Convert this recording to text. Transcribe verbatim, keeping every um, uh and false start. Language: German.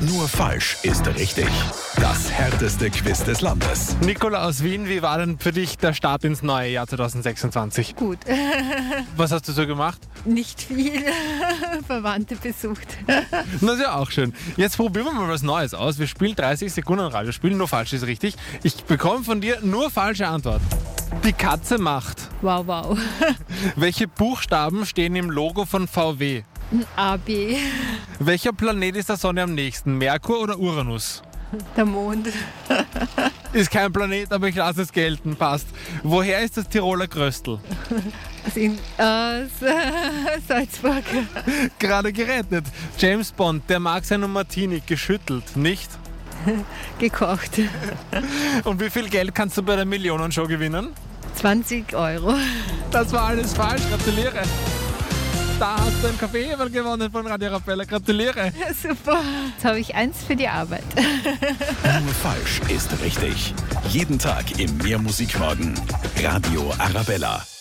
Nur falsch ist richtig. Das härteste Quiz des Landes. Nicola aus Wien, wie war denn für dich der Start ins neue Jahr zwanzig sechsundzwanzig? Gut. Was hast du so gemacht? Nicht viel. Verwandte besucht. Das ist ja auch schön. Jetzt probieren wir mal was Neues aus. Wir spielen dreißig Sekunden Radiospiel. Nur falsch ist richtig. Ich bekomme von dir nur falsche Antworten. Die Katze macht. Wow, wow. Welche Buchstaben stehen im Logo von V W? A, B. Welcher Planet ist der Sonne am nächsten? Merkur oder Uranus? Der Mond. Ist kein Planet, aber ich lasse es gelten. Passt. Woher ist das Tiroler Kröstl? Aus, in, aus Salzburg. Gerade gerettet. James Bond, der mag seinen Martini geschüttelt, nicht? Gekocht. Und wie viel Geld kannst du bei der Millionenshow gewinnen? zwanzig Euro. Das war alles falsch, gratuliere. Da hast du einen Kaffee gewonnen von Radio Arabella, gratuliere. Ja, super. Jetzt habe ich eins für die Arbeit. Nur falsch ist richtig. Jeden Tag im Mehrmusikmorgen. Radio Arabella.